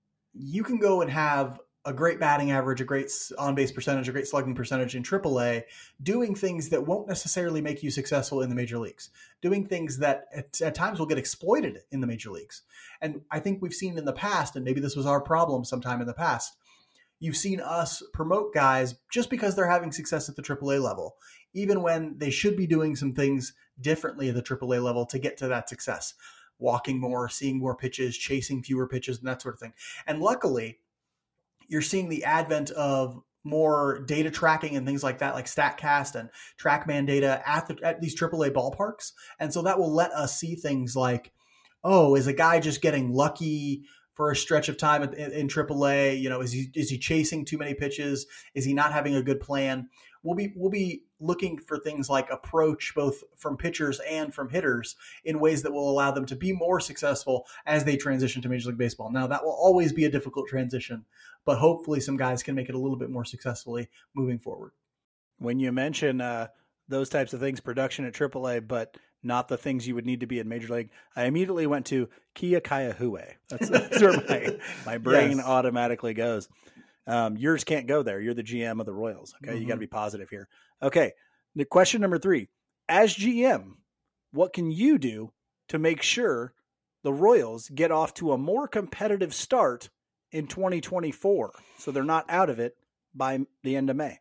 you can go and have a great batting average, a great on-base percentage, a great slugging percentage in triple A, doing things that won't necessarily make you successful in the major leagues, doing things that at, at times will get exploited in the major leagues. And I think we've seen in the past, and maybe this was our problem sometime in the past, you've seen us promote guys just because they're having success at the triple A level, even when they should be doing some things differently at the triple A level to get to that success. Walking more, seeing more pitches, chasing fewer pitches, and that sort of thing. And luckily, you're seeing the advent of more data tracking and things like that, like StatCast and TrackMan data at, the, at these triple A ballparks. And so that will let us see things like, oh, is a guy just getting lucky for a stretch of time in, in triple A? You know, is he is he chasing too many pitches? Is he not having a good plan? We'll be we'll be looking for things like approach, both from pitchers and from hitters, in ways that will allow them to be more successful as they transition to Major League Baseball. Now, that will always be a difficult transition, but hopefully some guys can make it a little bit more successfully moving forward. When you mention uh, those types of things, production at triple A, but not the things you would need to be in Major League, I immediately went to Kia Kaihue. That's, that's where my, my brain yes. automatically goes. Um, yours can't go there. You're the G M of the Royals. Okay. Mm-hmm. You got to be positive here. Okay. The question number three, as G M, what can you do to make sure the Royals get off to a more competitive start in twenty twenty-four so they're not out of it by the end of May?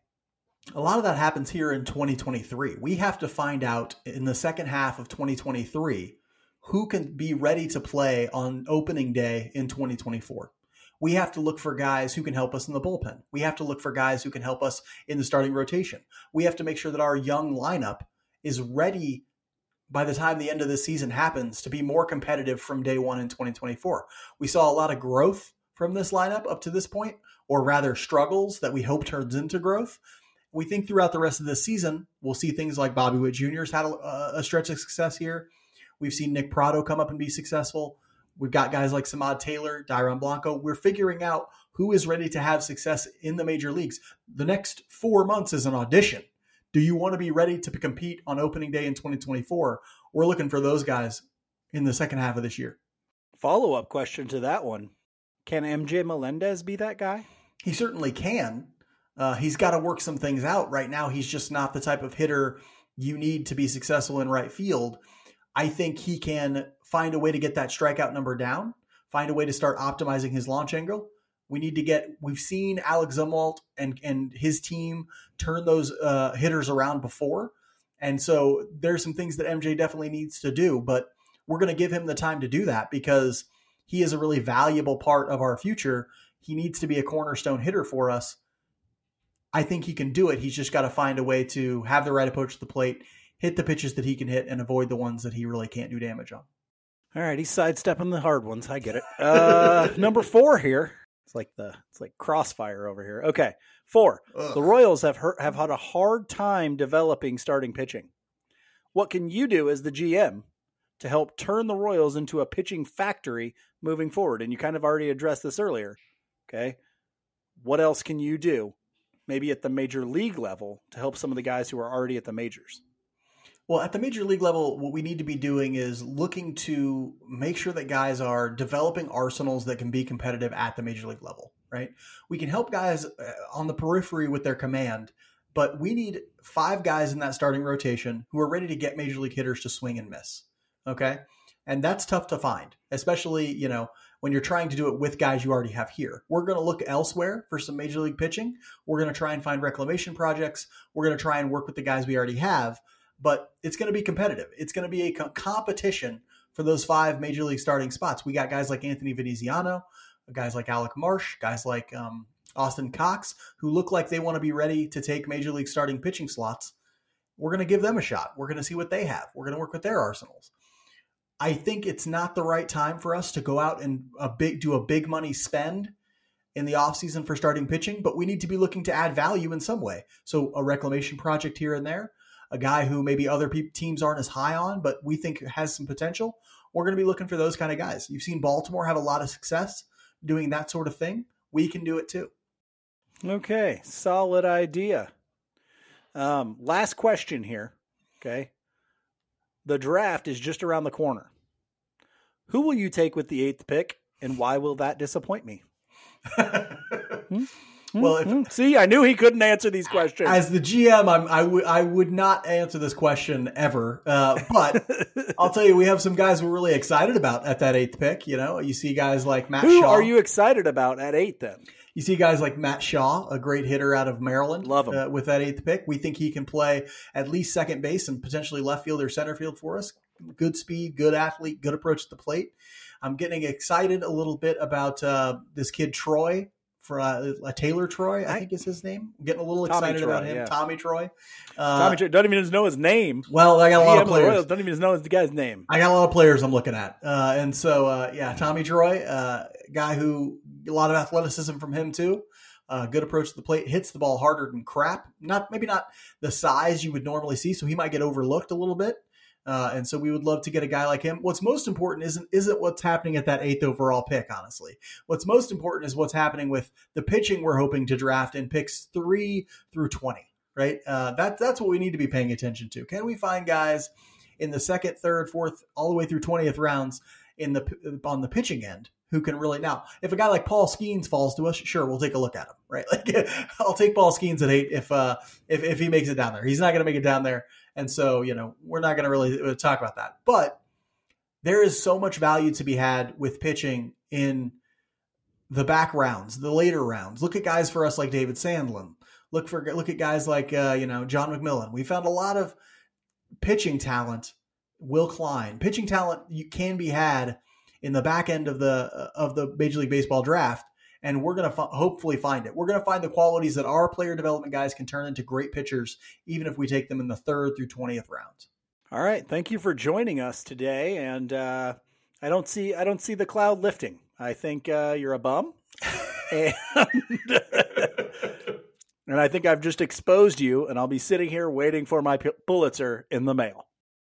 A lot of that happens here in twenty twenty-three. We have to find out in the second half of twenty twenty-three who can be ready to play on opening day in twenty twenty-four. We have to look for guys who can help us in the bullpen. We have to look for guys who can help us in the starting rotation. We have to make sure that our young lineup is ready by the time the end of the season happens to be more competitive from day one in twenty twenty-four. We saw a lot of growth from this lineup up to this point, or rather struggles that we hope turns into growth. We think throughout the rest of this season, we'll see things like Bobby Witt Junior's had a, a stretch of success here. We've seen Nick Pratto come up and be successful. We've got guys like Samad Taylor, Dairon Blanco. We're figuring out who is ready to have success in the major leagues. The next four months is an audition. Do you want to be ready to compete on opening day in twenty twenty-four? We're looking for those guys in the second half of this year. Follow-up question to that one. Can M J Melendez be that guy? He certainly can. Uh, he's got to work some things out. Right now, he's just not the type of hitter you need to be successful in right field. I think he can find a way to get that strikeout number down, find a way to start optimizing his launch angle. We need to get, we've seen Alex Zumwalt and, and his team turn those uh, hitters around before. And so there's some things that M J definitely needs to do, but we're going to give him the time to do that because he is a really valuable part of our future. He needs to be a cornerstone hitter for us. I think he can do it. He's just got to find a way to have the right approach to the plate, hit the pitches that he can hit, and avoid the ones that he really can't do damage on. All right, he's sidestepping the hard ones. I get it. Uh, number four here. It's like the it's like crossfire over here. Okay, four. Ugh. The Royals have hurt, have had a hard time developing starting pitching. What can you do as the G M to help turn the Royals into a pitching factory moving forward? And you kind of already addressed this earlier. Okay, what else can you do, maybe at the major league level, to help some of the guys who are already at the majors? Well, at the major league level, what we need to be doing is looking to make sure that guys are developing arsenals that can be competitive at the major league level, right? We can help guys on the periphery with their command, but we need five guys in that starting rotation who are ready to get major league hitters to swing and miss, okay? And that's tough to find, especially, you know, when you're trying to do it with guys you already have here. We're going to look elsewhere for some major league pitching. We're going to try and find reclamation projects. We're going to try and work with the guys we already have. But it's going to be competitive. It's going to be a co- competition for those five major league starting spots. We got guys like Anthony Veneziano, guys like Alec Marsh, guys like um, Austin Cox, who look like they want to be ready to take major league starting pitching slots. We're going to give them a shot. We're going to see what they have. We're going to work with their arsenals. I think it's not the right time for us to go out and a big do a big money spend in the offseason for starting pitching, but we need to be looking to add value in some way. So a reclamation project here and there, a guy who maybe other pe- teams aren't as high on, but we think has some potential. We're going to be looking for those kind of guys. You've seen Baltimore have a lot of success doing that sort of thing. We can do it too. Okay, solid idea. Um, last question here. Okay. The draft is just around the corner. Who will you take with the eighth pick, and why will that disappoint me? hmm? Well, if, see, I knew he couldn't answer these questions. As the G M, I'm, I would I would not answer this question ever. Uh, but I'll tell you, we have some guys we're really excited about at that eighth pick. You know, you see guys like Matt Who Shaw. Who are you excited about at eight then? You see guys like Matt Shaw, a great hitter out of Maryland. Love him. Uh, with that eighth pick. We think he can play at least second base and potentially left field or center field for us. Good speed, good athlete, good approach to the plate. I'm getting excited a little bit about uh, this kid, Troy. For uh, uh, Taylor Troy, I think is his name. I'm getting a little Tommy excited Troy, about him. yeah. Tommy Troy. Uh, Tommy Troy doesn't even know his name. Well, I got a lot of players. Royals don't even know the guy's name. I got a lot of players I'm looking at. Uh, and so, uh, yeah, Tommy Troy, uh, guy who, a lot of athleticism from him too. Uh, good approach to the plate, hits the ball harder than crap. Not Maybe not the size you would normally see, so he might get overlooked a little bit. Uh, and so we would love to get a guy like him. What's most important isn't isn't what's happening at that eighth overall pick, honestly. What's most important is what's happening with the pitching we're hoping to draft in picks three through twenty, right? Uh, that, that's what we need to be paying attention to. Can we find guys in the second, third, fourth, all the way through twentieth rounds in the on the pitching end who can really – now, if a guy like Paul Skeens falls to us, sure, we'll take a look at him, right? Like I'll take Paul Skeens at eight if, uh, if, if he makes it down there. He's not going to make it down there. And so, you know, we're not going to really talk about that. But there is so much value to be had with pitching in the back rounds, the later rounds. Look at guys for us like David Sandlin. Look for look at guys like, uh, you know, John McMillan. We found a lot of pitching talent Will Klein. Pitching talent you can be had in the back end of the of the Major League Baseball draft, and we're going to f- hopefully find it. We're going to find the qualities that our player development guys can turn into great pitchers, even if we take them in the third through twentieth rounds. All right, thank you for joining us today, and uh, I don't see I don't see the cloud lifting. I think uh, you're a bum, and, and I think I've just exposed you, and I'll be sitting here waiting for my Pulitzer in the mail.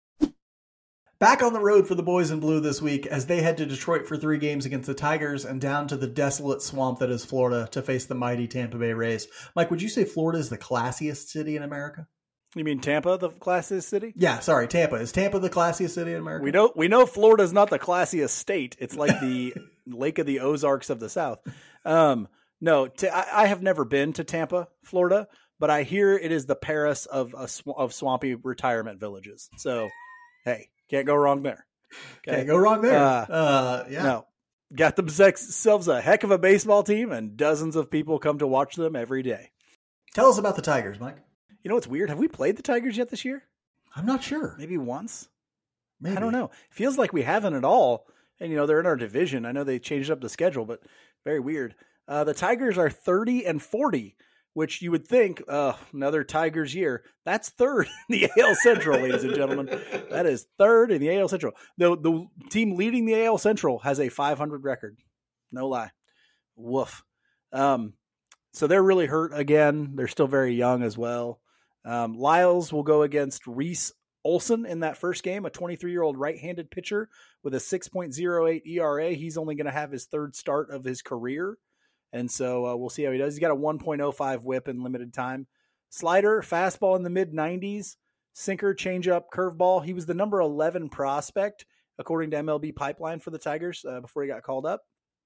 Back on the road for the boys in blue this week as they head to Detroit for three games against the Tigers and down to the desolate swamp that is Florida to face the mighty Tampa Bay Rays. Mike, would you say Florida is the classiest city in America? You mean Tampa, the classiest city? Yeah, sorry, Tampa. Is Tampa the classiest city in America? We know we know Florida's not the classiest state. It's like the Lake of the Ozarks of the South. Um, no, t- I, I have never been to Tampa, Florida, but I hear it is the Paris of a sw- of swampy retirement villages. So, hey. Can't go wrong there. Okay. Can't go wrong there. Uh, uh, yeah. No. Got themselves a heck of a baseball team, and dozens of people come to watch them every day. Tell us about the Tigers, Mike. You know what's weird? Have we played the Tigers yet this year? I'm not sure. Maybe once? Maybe. I don't know. It feels like we haven't at all. And, you know, they're in our division. I know they changed up the schedule, but very weird. Uh, the Tigers are thirty and forty, which you would think, uh, another Tigers year. That's third in the A L Central, ladies and gentlemen. That is third in the A L Central. The, the team leading the A L Central has a five hundred record. No lie. Woof. Um, so they're really hurt again. They're still very young as well. Um, Lyles will go against Reese Olson in that first game, a twenty-three-year-old right-handed pitcher with a six point oh eight E R A. He's only going to have his third start of his career. And so uh, we'll see how he does. He's got a one point oh five whip in limited time. Slider, fastball in the mid nineties, sinker, changeup, curveball. He was the number eleven prospect, according to M L B Pipeline for the Tigers uh, before he got called up.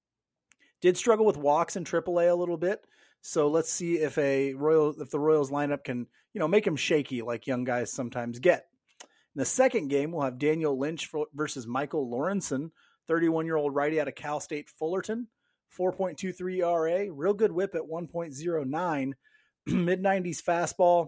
Did struggle with walks in triple A a little bit. So let's see if a Royal, if the Royals lineup can, you know, make him shaky like young guys sometimes get. In the second game, we'll have Daniel Lynch versus Michael Lorenzen, thirty-one-year-old righty out of Cal State Fullerton. four point two three E R A, real good whip at one point oh nine, mid nineties fastball,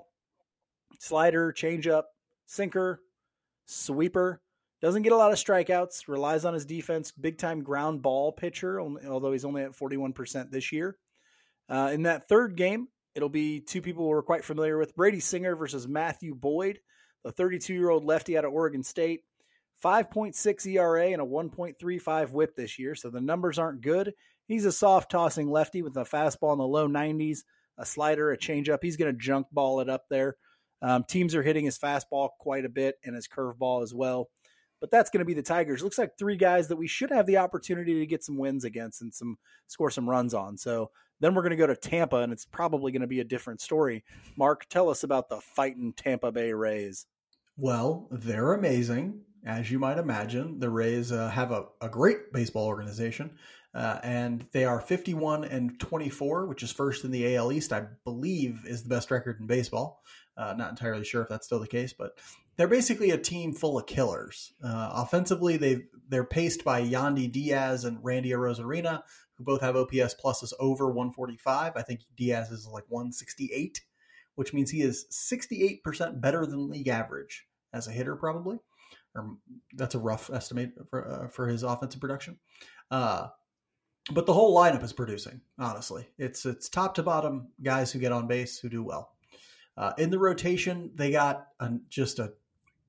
slider, changeup, sinker, sweeper. Doesn't get a lot of strikeouts, relies on his defense, big-time ground ball pitcher, although he's only at forty-one percent this year. Uh, in that third game, it'll be two people we're quite familiar with, Brady Singer versus Matthew Boyd, the thirty-two-year-old lefty out of Oregon State. five point six E R A and a one point three five whip this year, so the numbers aren't good. He's a soft-tossing lefty with a fastball in the low nineties, a slider, a changeup. He's going to junk ball it up there. Um, teams are hitting his fastball quite a bit and his curveball as well. But that's going to be the Tigers. Looks like three guys that we should have the opportunity to get some wins against and some score some runs on. So then we're going to go to Tampa, and it's probably going to be a different story. Mark, tell us about the fighting Tampa Bay Rays. Well, they're amazing. As you might imagine, the Rays uh, have a, a great baseball organization, uh, and they are fifty-one and twenty-four, which is first in the A L East, I believe is the best record in baseball. Uh, not entirely sure if that's still the case, but they're basically a team full of killers. Uh, offensively, they they're paced by Yandy Diaz and Randy Arozarena, who both have O P S pluses over one forty-five. I think Diaz is like one sixty-eight, which means he is sixty-eight percent better than league average as a hitter, probably. Or that's a rough estimate for uh, for his offensive production. Uh, but the whole lineup is producing, honestly. It's it's top to bottom guys who get on base, who do well. Uh, in the rotation, they got a, just a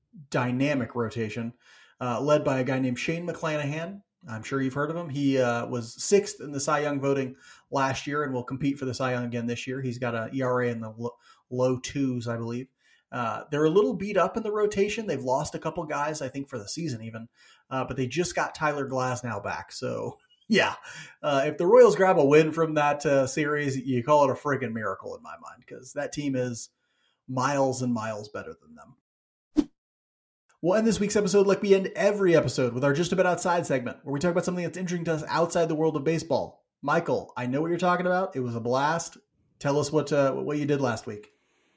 dynamic rotation uh, led by a guy named Shane McClanahan. I'm sure you've heard of him. He uh, was sixth in the Cy Young voting last year and will compete for the Cy Young again this year. He's got an E R A in the lo- low twos, I believe. Uh, they're a little beat up in the rotation. They've lost a couple guys, I think, for the season even, uh, but they just got Tyler Glasnow back. So, yeah, uh, if the Royals grab a win from that uh, series, you call it a friggin' miracle in my mind, because that team is miles and miles better than them. We'll end this week's episode like we end every episode with our Just A Bit Outside segment, where we talk about something that's interesting to us outside the world of baseball. Michael, I know what you're talking about. It was a blast. Tell us what uh, what you did last week.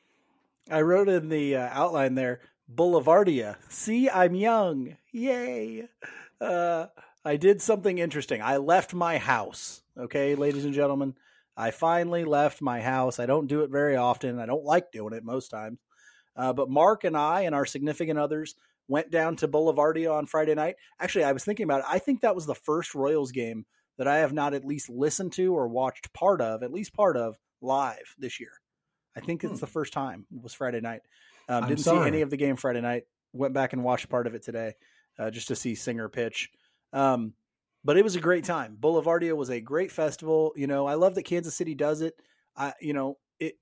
I wrote in the uh, outline there, Boulevardia. See, I'm young. Yay. Uh, I did something interesting. I left my house. Okay, ladies and gentlemen, I finally left my house. I don't do it very often. I don't like doing it most times. Uh, but Mark and I and our significant others went down to Boulevardia on Friday night. Actually, I was thinking about it. I think that was the first Royals game that I have not at least listened to or watched part of, at least part of, live this year. I think it's hmm. the first time. It was Friday night. Um, didn't see any of the game Friday night. Went back and watched part of it today uh, just to see Singer pitch. Um, but it was a great time. Boulevardia was a great festival. You know, I love that Kansas City does it. I, you know, it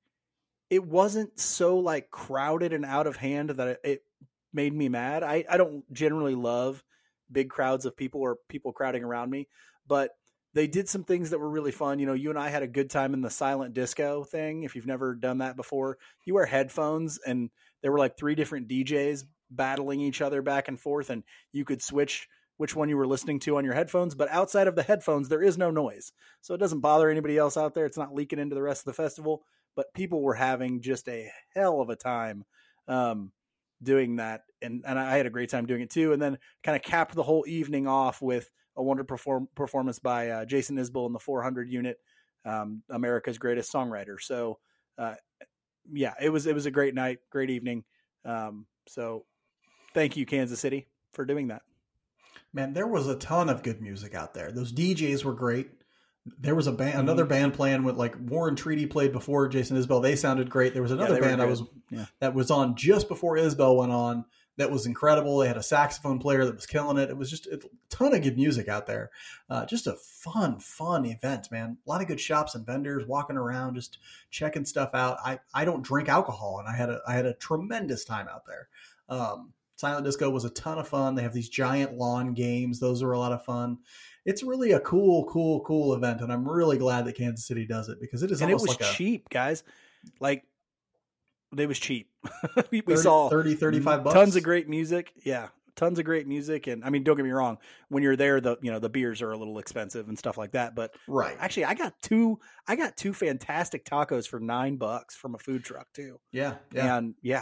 it wasn't so like crowded and out of hand that it, it made me mad. I, I don't generally love big crowds of people or people crowding around me, but they did some things that were really fun. You know, you and I had a good time in the silent disco thing. If you've never done that before, you wear headphones and there were like three different D Js battling each other back and forth, and you could switch which one you were listening to on your headphones. But outside of the headphones, there is no noise. So it doesn't bother anybody else out there. It's not leaking into the rest of the festival, but people were having just a hell of a time um, doing that. And, and I had a great time doing it too. And then kind of capped the whole evening off with a wonderful perform- performance by uh, Jason Isbell in the four hundred unit, um, America's greatest songwriter. So, uh, yeah, it was, it was a great night, great evening. Um, so thank you, Kansas City, for doing that. Man, there was a ton of good music out there. Those D Js were great. There was a band, another band playing with like Warren Treaty played before Jason Isbell. They sounded great. There was another yeah, band I was yeah. that was on just before Isbell went on. That was incredible. They had a saxophone player that was killing it. It was just a ton of good music out there. Uh, just a fun, fun event, man. A lot of good shops and vendors walking around, just checking stuff out. I, I don't drink alcohol, and I had a I had a tremendous time out there. Um, Silent Disco was a ton of fun. They have these giant lawn games. Those are a lot of fun. It's really a cool, cool, cool event, and I'm really glad that Kansas City does it because it is and almost it was like cheap, a, guys. Like, it was cheap. we, we thirty, saw thirty, thirty-five bucks. Tons of great music. Yeah, tons of great music. And I mean, don't get me wrong. When you're there, the you know the beers are a little expensive and stuff like that. But right, actually, I got two. I got two fantastic tacos for nine bucks from a food truck too. Yeah, yeah, and yeah.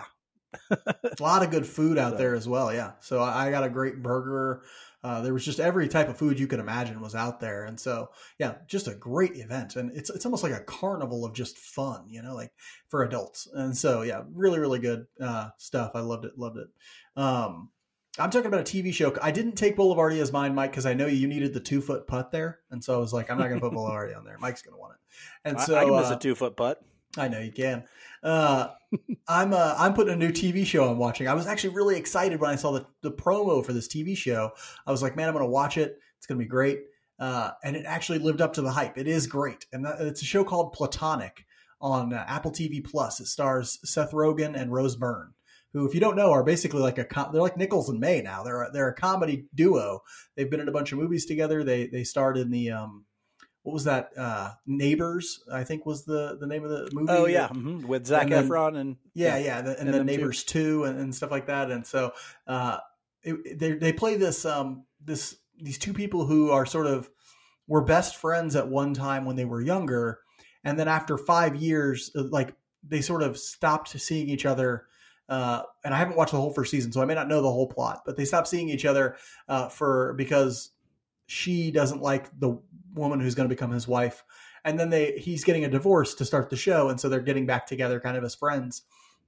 A lot of good food out so. there as well. Yeah. So I got a great burger. Uh, there was just every type of food you could imagine was out there. And so, yeah, just a great event. And it's, it's almost like a carnival of just fun, you know, like for adults. And so, yeah, really, really good uh, stuff. I loved it. Loved it. Um, I'm talking about a T V show. I didn't take Boulevardia as mine, Mike, because I know you needed the two foot putt there. And so I was like, I'm not going to put Boulevardia on there. Mike's going to want it. And so I, I can miss uh, a two foot putt. I know you can. Uh, I'm uh, I'm putting a new T V show I'm watching. I was actually really excited when I saw the, the promo for this T V show. I was like, man, I'm going to watch it. It's going to be great. Uh, and it actually lived up to the hype. It is great. And that, it's a show called Platonic on uh, Apple T V Plus. It stars Seth Rogen and Rose Byrne, who, if you don't know, are basically like a com- they're like Nichols and May now. They're a, they're a comedy duo. They've been in a bunch of movies together. They they starred in the um, what was that? Uh, Neighbors, I think was the, the name of the movie. Oh yeah, mm-hmm. With Zac and then, Efron and yeah, yeah, the, and, and then Neighbors two and, and stuff like that. And so uh, it, they they play this um, this these two people who are sort of were best friends at one time when they were younger, and then after five years, like they sort of stopped seeing each other. Uh, and I haven't watched the whole first season, so I may not know the whole plot. But they stopped seeing each other uh, for because she doesn't like the woman who's going to become his wife. And then they, he's getting a divorce to start the show. And so they're getting back together kind of as friends.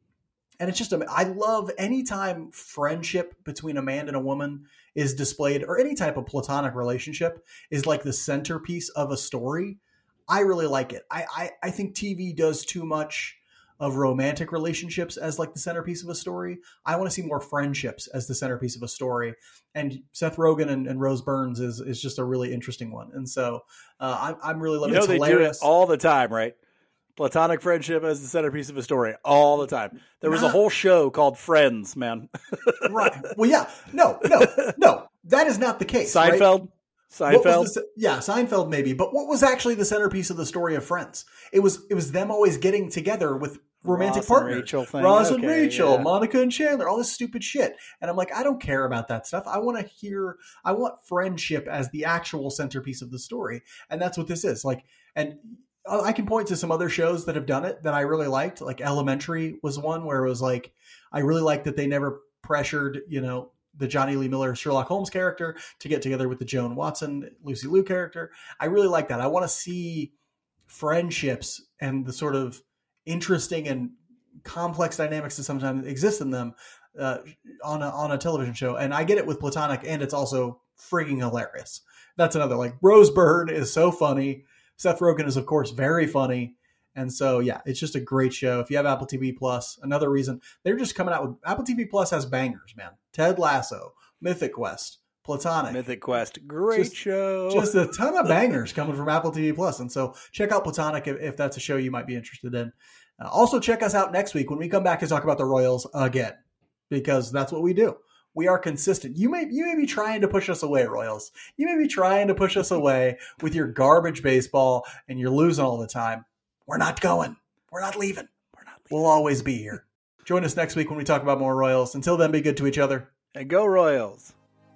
And it's just, I love anytime friendship between a man and a woman is displayed, or any type of platonic relationship is like the centerpiece of a story. I really like it. I, I, I think T V does too much of romantic relationships as like the centerpiece of a story. I want to see more friendships as the centerpiece of a story. And Seth Rogen and, and Rose Byrne is is just a really interesting one. And so uh, I'm I'm really loving it. You know, they hilarious. do it all the time, right? Platonic friendship as the centerpiece of a story all the time. There was Not, a whole show called Friends, man. Right. Well, yeah. No, no, no. That is not the case. Seinfeld. Right? Seinfeld. The, yeah, Seinfeld maybe. But what was actually the centerpiece of the story of Friends? It was it was them always getting together with romantic Ross partners. And Rachel thing. Ross okay, and Rachel, yeah. Monica and Chandler, all this stupid shit. And I'm like, I don't care about that stuff. I want to hear, I want friendship as the actual centerpiece of the story. And that's what this is. Like, and I can point to some other shows that have done it that I really liked. Like Elementary was one where it was like, I really liked that they never pressured, you know, the Johnny Lee Miller Sherlock Holmes character to get together with the Joan Watson, Lucy Liu character. I really like that. I want to see friendships and the sort of interesting and complex dynamics that sometimes exist in them uh, on a, on a television show. And I get it with Platonic, and it's also freaking hilarious. That's another, like, Rose Byrne is so funny. Seth Rogen is, of course, very funny. And so, yeah, it's just a great show. If you have Apple T V Plus, another reason they're just coming out with Apple T V Plus has bangers, man. Ted Lasso, Mythic Quest, Platonic. Mythic Quest, great just, show. Just a ton of bangers coming from Apple T V Plus. And so check out Platonic if, if that's a show you might be interested in. Uh, also, check us out next week when we come back to talk about the Royals again, because that's what we do. We are consistent. You may you may be trying to push us away, Royals. You may be trying to push us away with your garbage baseball, and you're losing all the time. We're not going. We're not leaving. We're not leaving. We'll always be here. Join us next week when we talk about more Royals. Until then, be good to each other. And go Royals.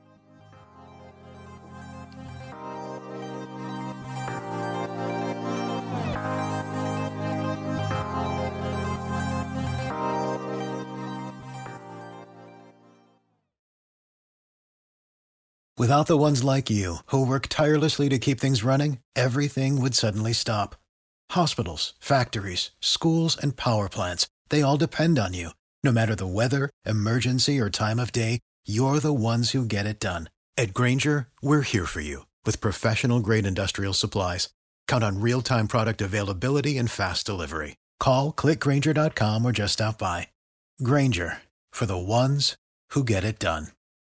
Without the ones like you, who work tirelessly to keep things running, everything would suddenly stop. Hospitals, factories, schools, and power plants, they all depend on you. No matter the weather, emergency, or time of day, you're the ones who get it done. At Grainger, we're here for you with professional-grade industrial supplies. Count on real-time product availability and fast delivery. Call, click Grainger dot com, or just stop by. Grainger, for the ones who get it done.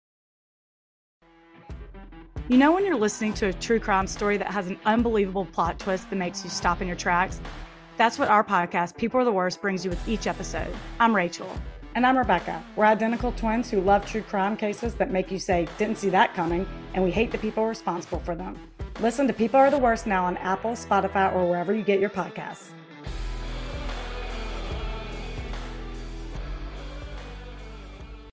You know when you're listening to a true crime story that has an unbelievable plot twist that makes you stop in your tracks? That's what our podcast, People Are the Worst, brings you with each episode. I'm Rachel. And I'm Rebecca. We're identical twins who love true crime cases that make you say, didn't see that coming, and we hate the people responsible for them. Listen to People Are the Worst now on Apple, Spotify, or wherever you get your podcasts.